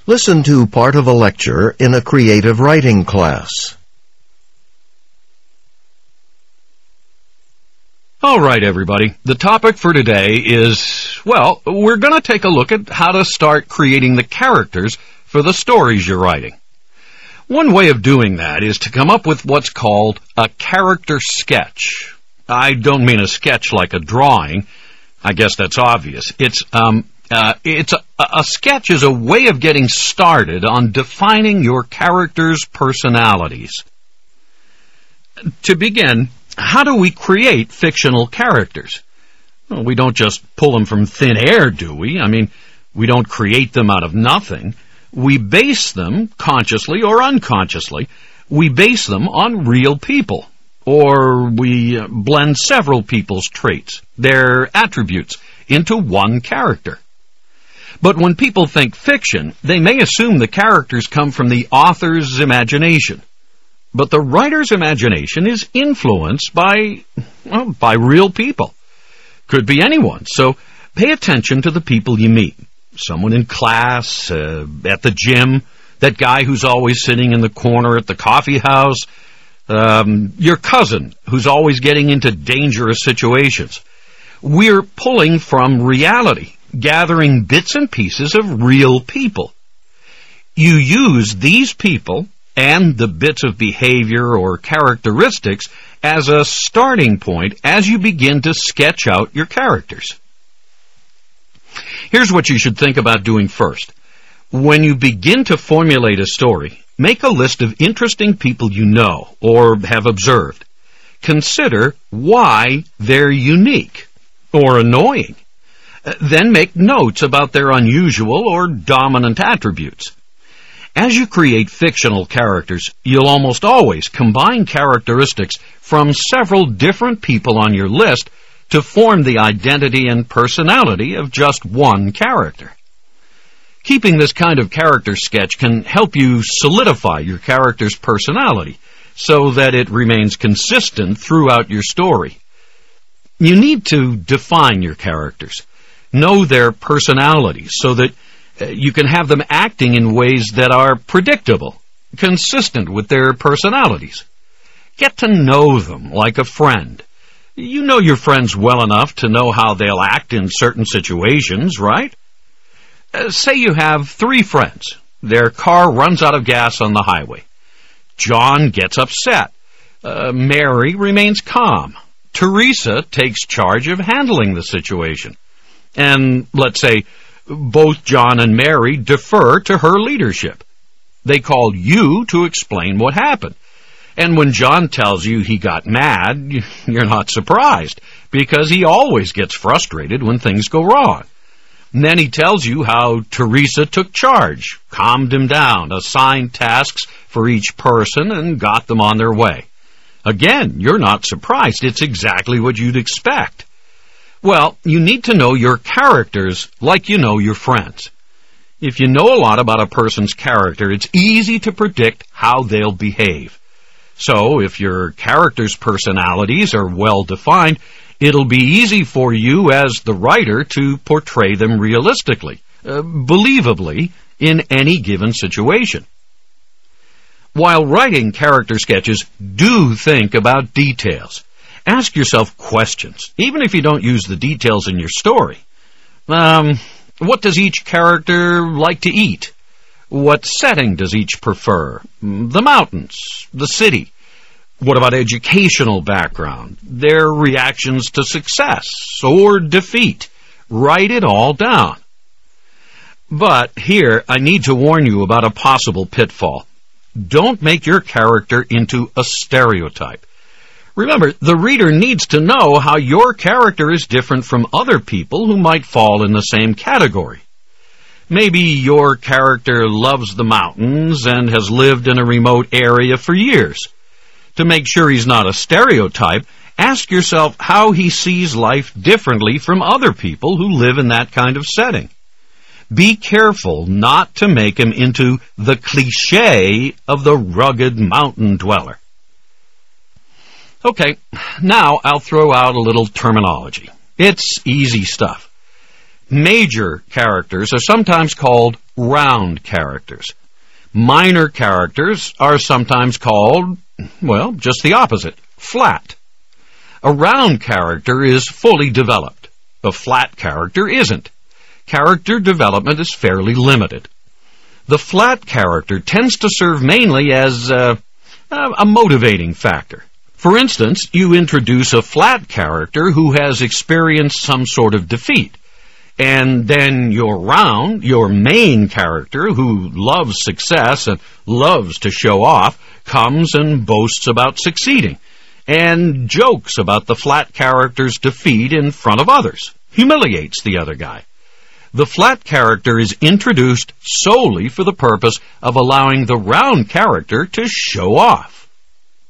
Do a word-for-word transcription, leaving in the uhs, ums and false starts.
Listen to part of a lecture in a creative writing class. All right, everybody. The topic for today is, well, we're going to take a look at how to start creating the characters for the stories you're writing. One way of doing that is to come up with what's called a character sketch. I don't mean a sketch like a drawing. I guess that's obvious. It's um, uh, it's a, a sketch is a way of getting started on defining your characters' personalities. To begin, how do we create fictional characters? Well, we don't just pull them from thin air, do we? I mean, we don't create them out of nothing. We base them, consciously or unconsciously, we base them on real people. Or we blend several people's traits, their attributes, into one character. But when people think fiction, they may assume the characters come from the author's imagination. But the writer's imagination is influenced by, well, by real people. Could be anyone, so pay attention to the people you meet. Someone in class, uh, at the gym, that guy who's always sitting in the corner at the coffee house, um, your cousin who's always getting into dangerous situations. We're pulling from reality, gathering bits and pieces of real people. You use these people and the bits of behavior or characteristics as a starting point as you begin to sketch out your characters. Here's what you should think about doing first. When you begin to formulate a story, make a list of interesting people you know or have observed. Consider why they're unique or annoying. Then make notes about their unusual or dominant attributes. As you create fictional characters, you'll almost always combine characteristics from several different people on your list to form the identity and personality of just one character. Keeping this kind of character sketch can help you solidify your character's personality so that it remains consistent throughout your story. You need to define your characters, know their personalities so that uh, you can have them acting in ways that are predictable, consistent with their personalities. Get to know them like a friend. You know your friends well enough to know how they'll act in certain situations, right? Uh, say you have three friends. Their car runs out of gas on the highway. John gets upset. Uh, Mary remains calm. Teresa takes charge of handling the situation. And let's say both John and Mary defer to her leadership. They call you to explain what happened. And when John tells you he got mad, you're not surprised, because he always gets frustrated when things go wrong. And then he tells you how Teresa took charge, calmed him down, assigned tasks for each person, and got them on their way. Again, you're not surprised. It's exactly what you'd expect. Well, you need to know your characters like you know your friends. If you know a lot about a person's character, it's easy to predict how they'll behave. So, if your characters' personalities are well defined, it'll be easy for you as the writer to portray them realistically, uh, believably, in any given situation. While writing character sketches, do think about details. Ask yourself questions, even if you don't use the details in your story. Um, what does each character like to eat? What setting does each prefer? The mountains, the city. What about educational background? Their reactions to success or defeat? Write it all down. But here, I need to warn you about a possible pitfall. Don't make your character into a stereotype. Remember, the reader needs to know how your character is different from other people who might fall in the same category. Maybe your character loves the mountains and has lived in a remote area for years. To make sure he's not a stereotype, ask yourself how he sees life differently from other people who live in that kind of setting. Be careful not to make him into the cliché of the rugged mountain dweller. Okay, now I'll throw out a little terminology. It's easy stuff. Major characters are sometimes called round characters. Minor characters are sometimes called, well, just the opposite, flat. A round character is fully developed. A flat character isn't. Character development is fairly limited. The flat character tends to serve mainly as uh, a motivating factor. For instance, you introduce a flat character who has experienced some sort of defeat. And then your round, your main character, who loves success and loves to show off, comes and boasts about succeeding, and jokes about the flat character's defeat in front of others, humiliates the other guy. The flat character is introduced solely for the purpose of allowing the round character to show off.